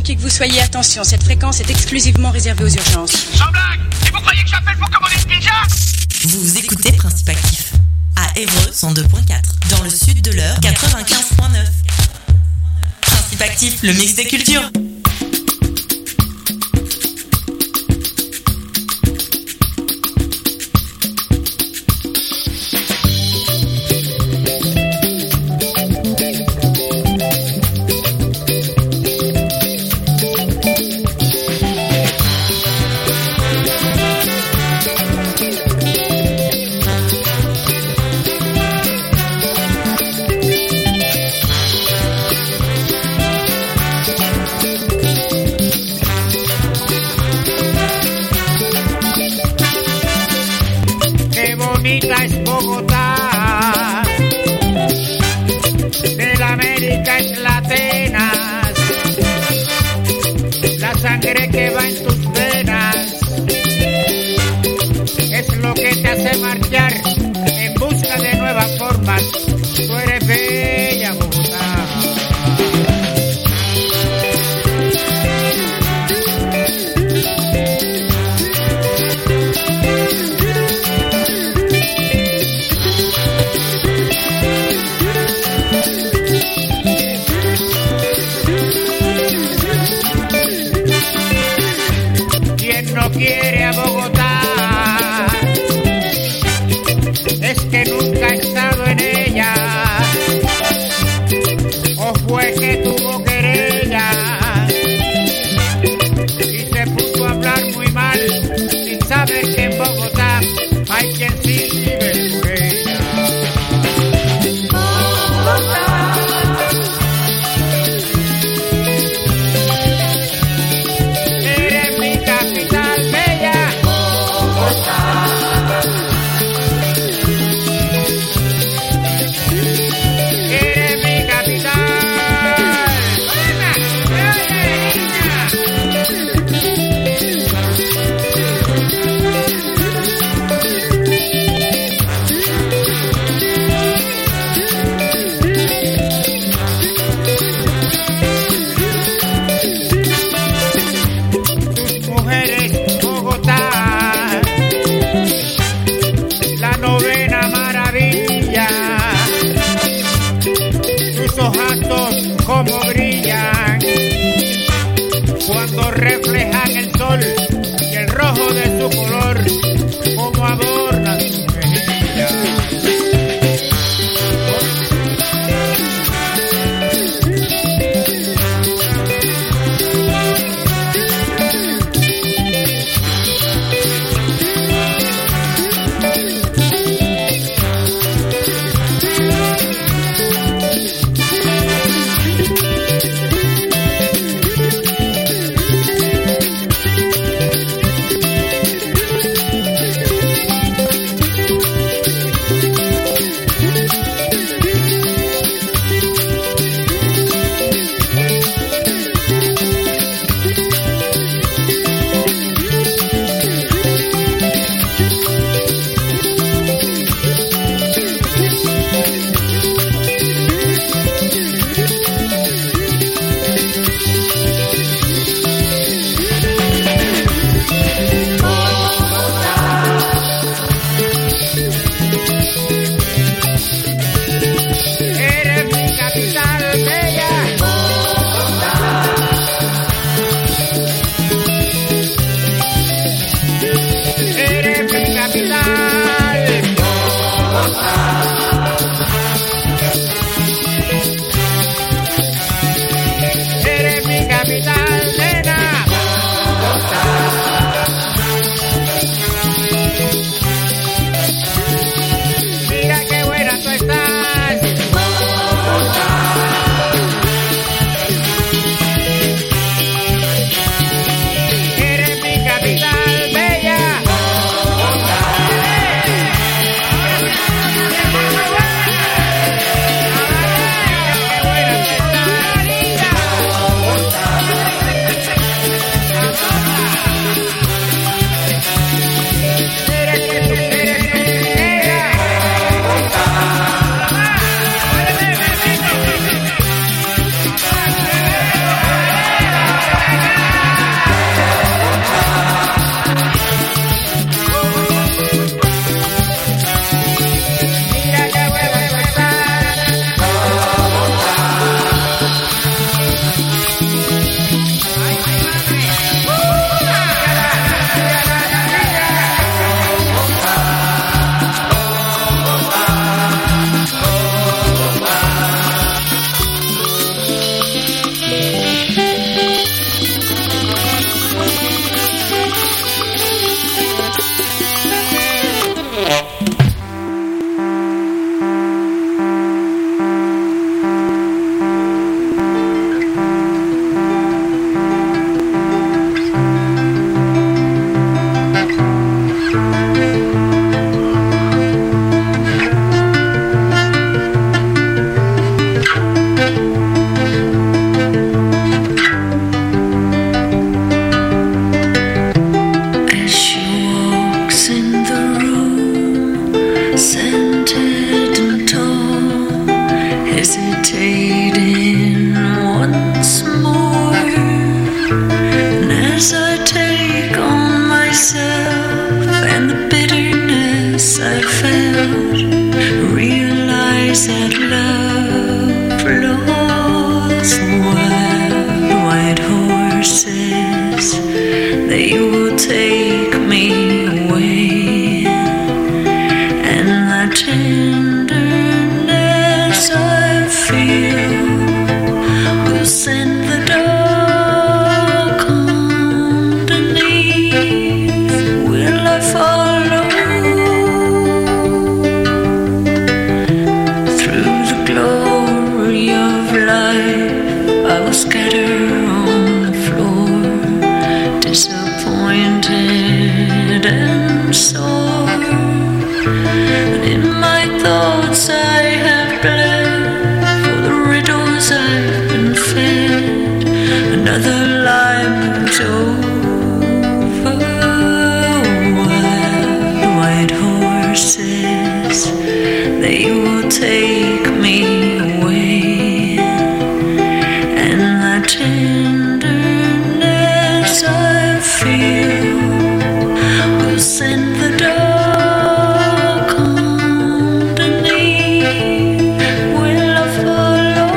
qui que vous soyez, attention, cette fréquence est exclusivement réservée aux urgences. Sans blague! Et vous croyez que j'appelle pour commander une pizza? Vous écoutez Principe Actif à Évreux 102.4, dans le sud de l'Eure 95.9. Principe Actif, le mix des cultures. Es Bogotá, de la América es la Atenas, la sangre que va en tus venas es lo que te hace marchar en busca de nuevas formas. Tú eres bella, Bogotá. Quiere a Bogotá, es que nunca he estado en ella, o fue que tuvo querella y se puso a hablar muy mal sin saber que en Bogotá hay quien sí vive por ella. Bogotá. Eres mi capital bella. that you will take me away, and the tenderness I feel will send the dark underneath. Will I follow through the glory of life? I will scatter on the floor, disappointed and sore. And in my thoughts I have bled for the riddles I've been fed. Another lie moves over. Wild white horses, they will take me away, and the tenderness I feel will send the dark underneath. Will I follow?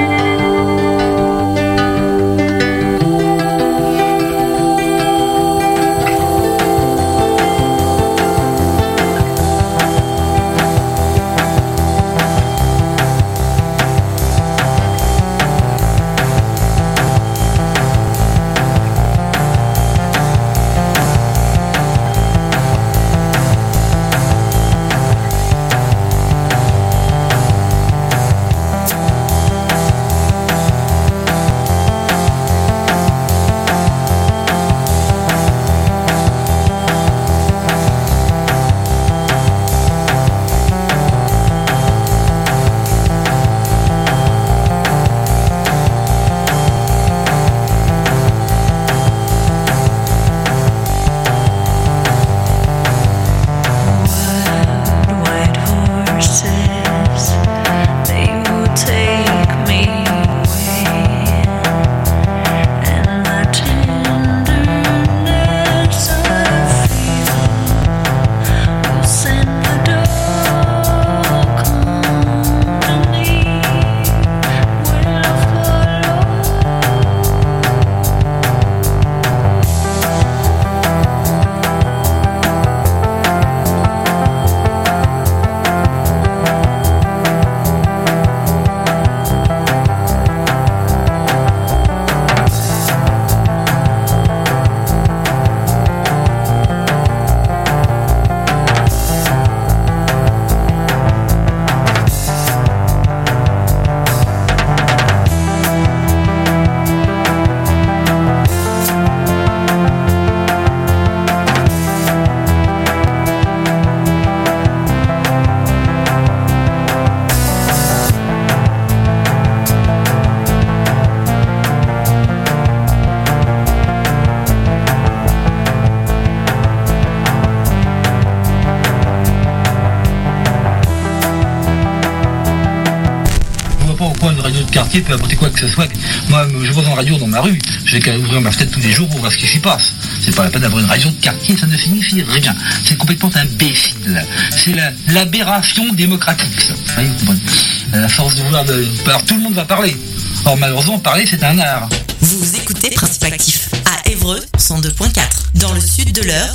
quartier peut apporter quoi que ce soit. Moi, je vois une radio dans ma rue, je vais qu'à ouvrir ma fenêtre tous les jours pour voir ce qui s'y passe. C'est pas la peine d'avoir une radio de quartier, ça ne signifie rien. C'est complètement imbécile. C'est l'aberration démocratique, ça. Vous comprenez ? La force de vouloir alors tout le monde va parler. Or malheureusement, parler c'est un art. Vous écoutez Principe Actif à Évreux 102.4, dans le sud de l'Eure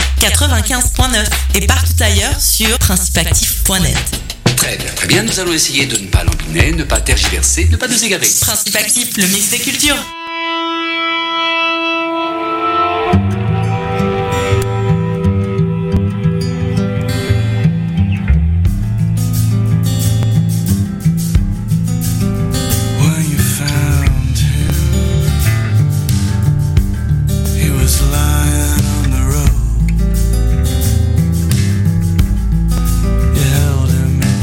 95.9 et partout ailleurs sur principeactif.net. Très bien, nous allons essayer de ne pas lambiner, ne pas tergiverser, ne pas nous égarer. Principe Actif, le mix des cultures.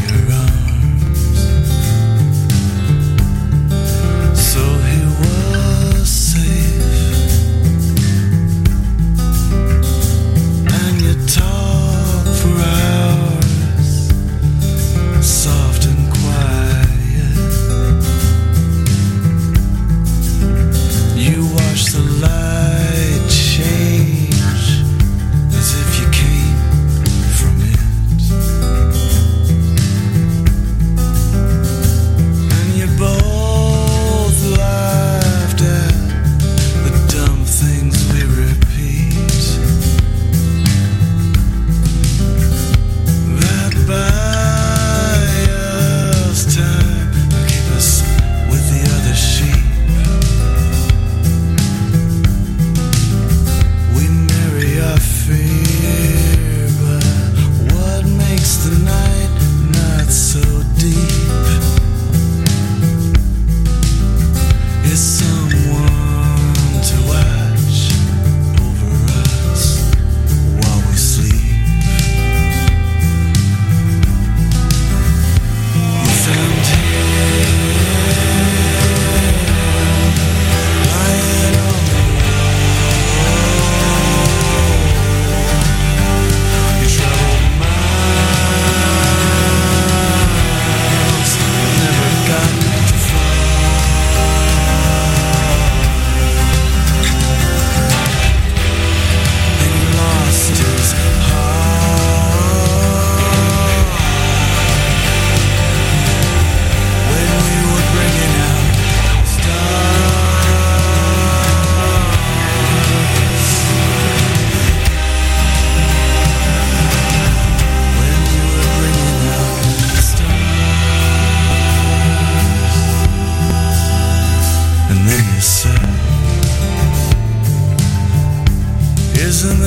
So he was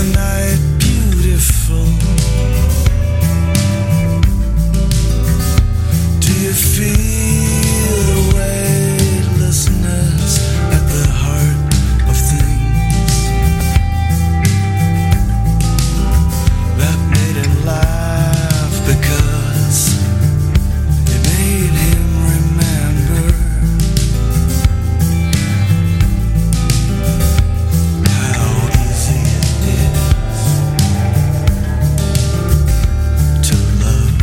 the night beautiful? Do you feel the weightlessness at the heart of things that made him laugh because it made him remember how easy it is to love.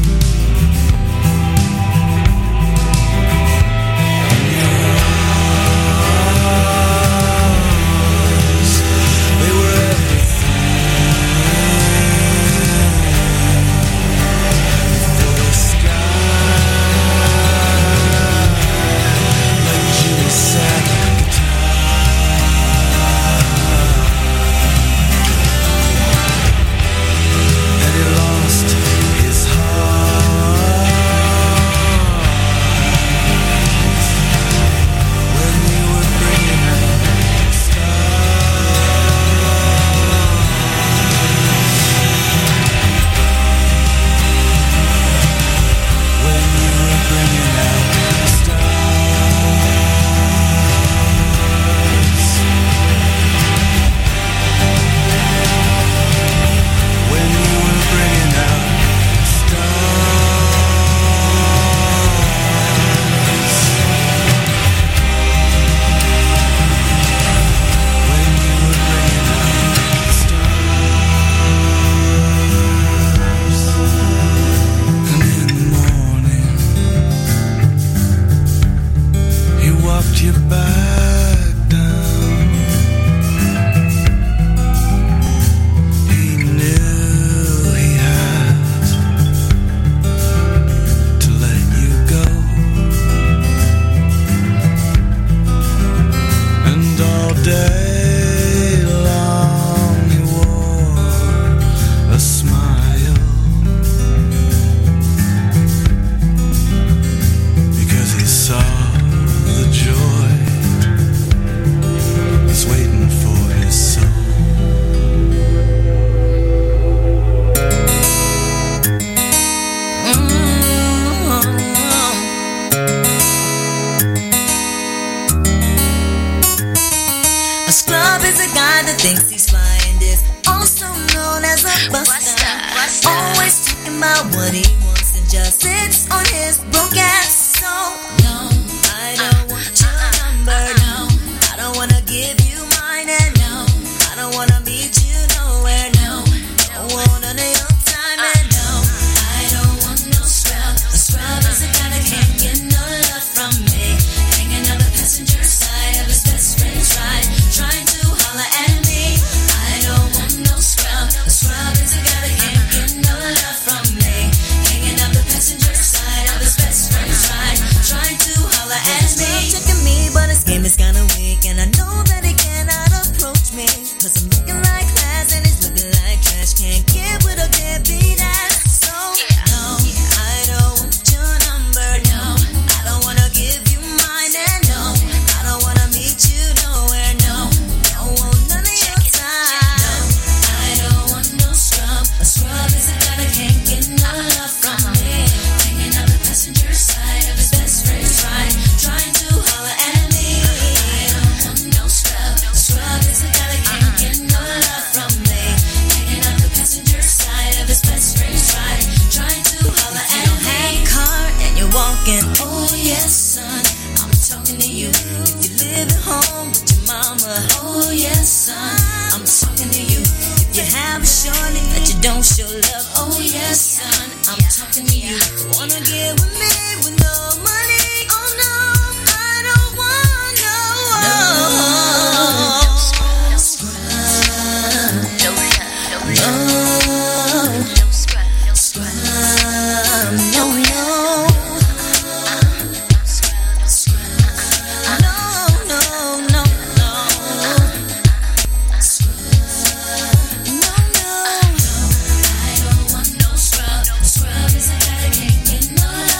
They were everything for the sky, like Jimmy sat and he lost his heart when you were bringing out when you were bringing out when you were bringing out when you were bringing out and in the morning he walked you back down. He knew he had to let you go, and all day long he wore a smile because he saw the joy was waiting for his soul. A scrub is a guy that thinks he's flying, is also known as a buster. Always talking about what he wants and just sits on his broke ass. So no, I don't want your number. No, I don't wanna give you mine, and no, I don't wanna meet you nowhere. No, don't want none of your time, and no, I don't want no scrub. A scrub is a guy that can't get no love from me, hanging on the passenger side of his best friend's ride, trying to holler at me. I don't want no scrub. A scrub is a guy that can't get no love from me, hanging on the passenger side of his best friend's ride, trying to holler at me. Checking me, but his game is kinda weak, and I know that he cannot approach me, 'cause I'm looking like class and he's looking like trash. Can't get with a deadbeat ass. So no, I don't want your number. No, I don't wanna give you mine, and no, I don't wanna meet you nowhere. No, don't want none of your time. No, I don't want no scrub. A scrub is a guy that can't get no love from me, hanging on the passenger side of his best friend's ride, trying to holler at me. I don't want no scrub. A scrub is a guy that can't get no love from me, hanging on the passenger side of his best friend's ride, trying to holler at me. You don't have a car and you're walking. Oh yes, son, I'm talking to you. If you live at home with your mama. Oh yes, son, I'm talking to you. If you have a shorty that you don't show love. Oh yes, son, I'm talking to you. Wanna get with me with no money? Oh no, I don't want no. Scrub. No, no. Scrub is a guy that can't get no love.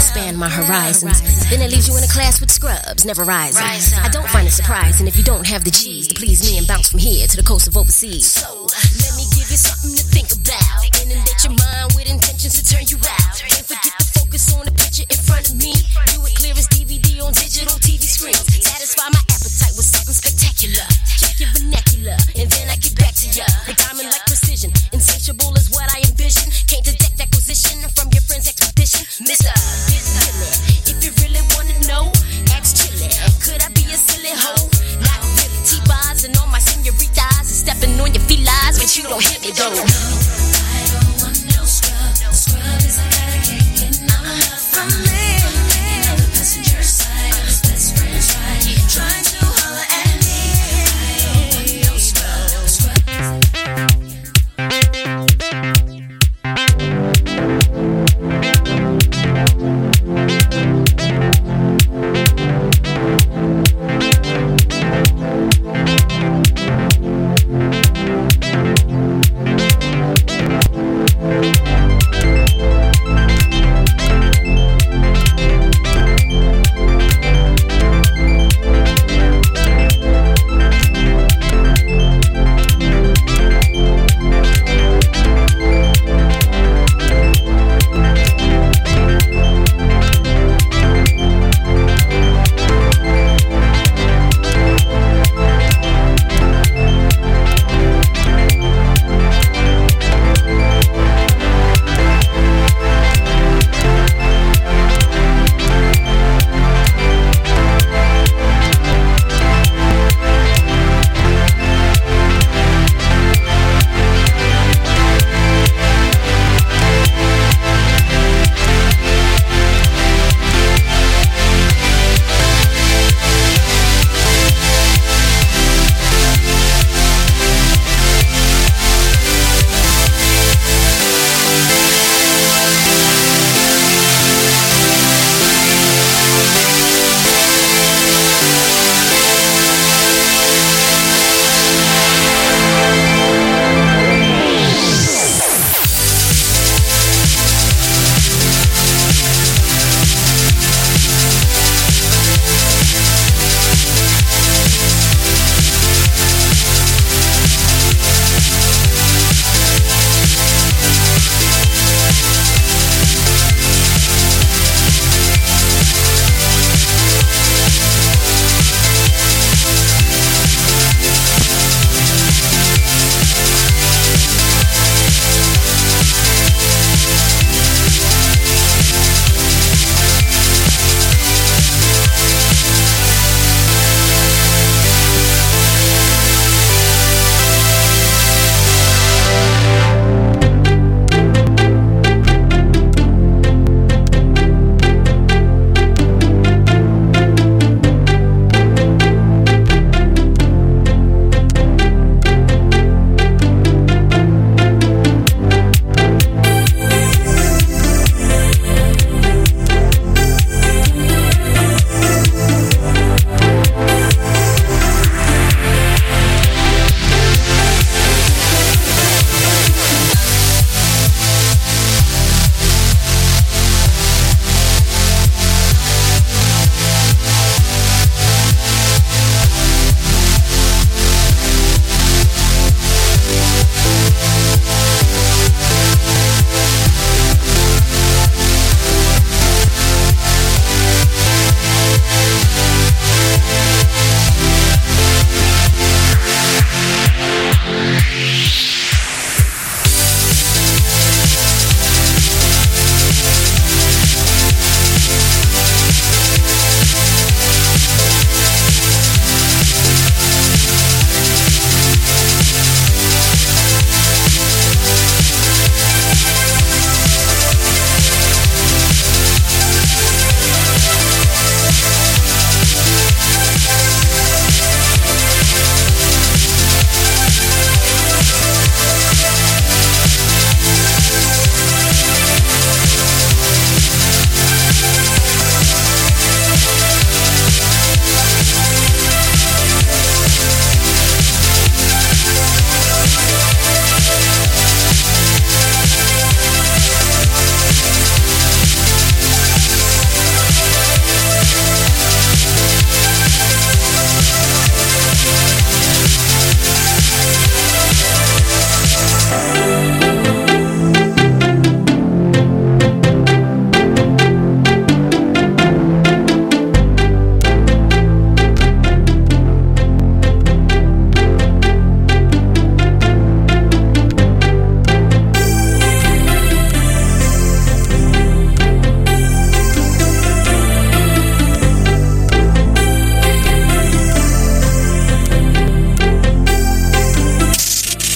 expand my horizons. Then it leaves you in a class with scrubs, never rising. I don't find it surprising if you don't have the G's to please me and bounce from here to the coast of overseas. So, let me give you something to think about. Inundate your mind with intentions to turn you out. Can't forget to focus on the picture in front of me. Do it clear as DVD on digital TV screens. Satisfy my appetite with something spectacular. Check your vernacular, and then I get back to ya. With diamond like precision, insatiable is what I envision. Can't detect acquisition from your friend's expedition. Mr. Billy, if you really wanna know, ask Chili. Could I be a silly hoe? Not really. T-bars and all my senoritas and stepping on your felines, but you don't hit me though. I don't want no scrub. No scrub is I gotta can't get enough from me. On the passenger side, his best friend's right, trying to holler at me. I don't want no scrub. No scrub.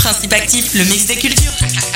Principe Actif, le mix des cultures.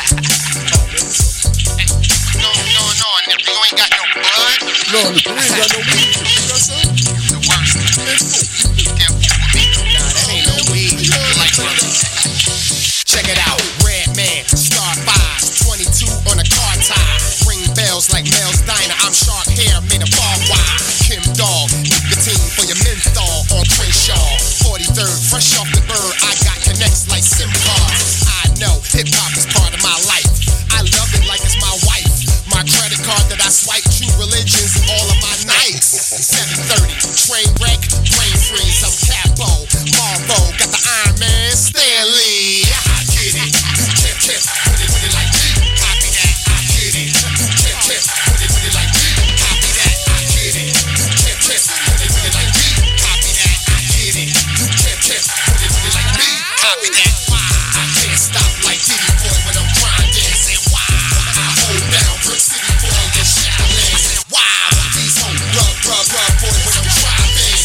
Check it out, Redman, Star 5, 22 on a car tie. Ring bells like Mel's Diner. I'm sharp hair, made of barbed wire. Kim Dog, nicotine for your menthol on Crenshaw. 43rd, fresh off the bird. I got connects like SIM cards. I know hip hop is part of my life. I love it like it's my wife. My credit card that I swipe, true religions, all of my nights. 7:30, train wreck, brain freeze. I'm Capo, Marvo, got the Iron Man, Stanley. I get it, you tip, put it like me. Copy that, I get it. You tip, put it like me. Copy that, I get it. You tip, put it like me. Copy that, I get it. You tip, put it like me. Copy that, why? I can't stop like Diddy Boy when I'm grinding. Say why? I hold down Brick City Boy and Shaolin. Say why? These hoes rub boy when I'm driving.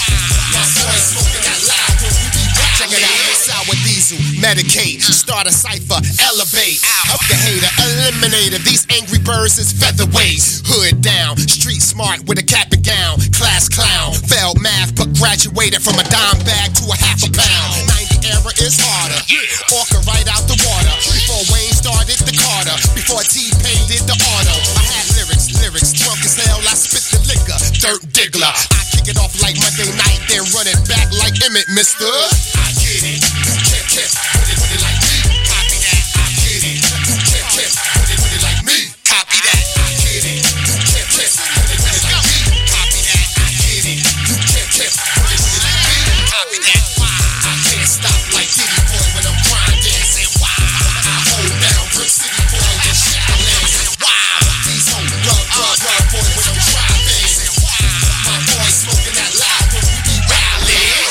My boy smoking that loud when we be rapping. Check it out, Sour Diesel, Medicate, start a cipher, elevate. Up the hater, eliminator. These angry birds is featherweights. Hood down, street smart with a cap and gown. Class clown, failed math but graduated from a dime bag to a half a pound. 90 era is harder. Orca right out the water. Before Wayne started the Carter. Before T-Pain did the auto. I had lyrics, drunk as hell. I spit the liquor, dirt diggler. I kick it off like Monday night, then run it back like Emmett, mister. I get it, you tip, put it like me. Copy that, I get it. You tip, put it like me. Copy that, I get it. You tip, put it like me. Copy that, I get it. You tip, put it like me. Copy that, why? I can't stop like Diddy Boy when I'm grinding. Say why? I hold down Brick City Boy and Shaolin. Say why? These hoes rub boy when I'm driving. Say why? My boy smoking that loud when we be rallying.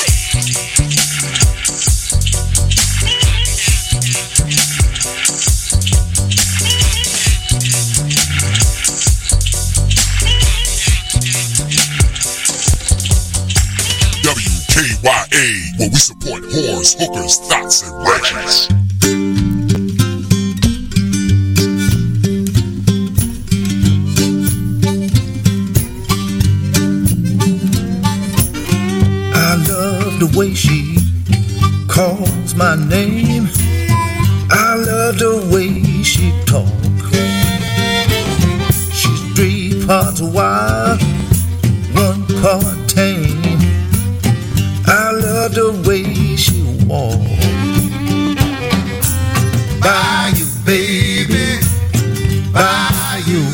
WKYA, where we support whores, hookers, thoughts, and ratchets. I love the way she calls my name. I love the way she talks. She's 3 parts wild, 1 part tame. I love the way she walks. Bayou, baby, Bayou,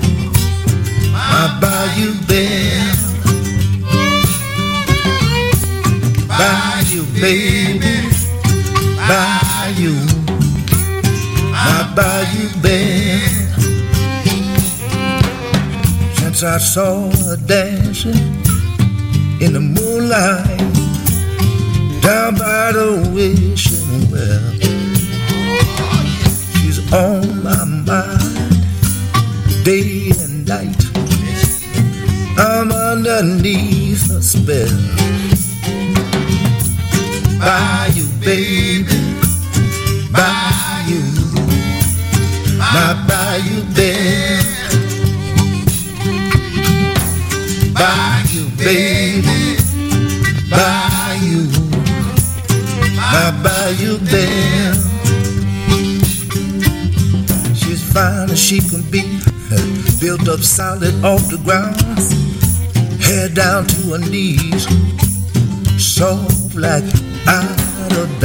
my Bayou bear. Bayou, baby, Bayou, my Bayou bear. Since I saw her dancing in the moonlight down by the wishing well, she's on my mind day and night. I'm underneath her spell. Bayou, baby, Bayou, my Bayou bear. Bayou, baby, Bayou, my Bayou bear. She's fine as she can be, built up solid off the ground, hair down to her knees, soft like out of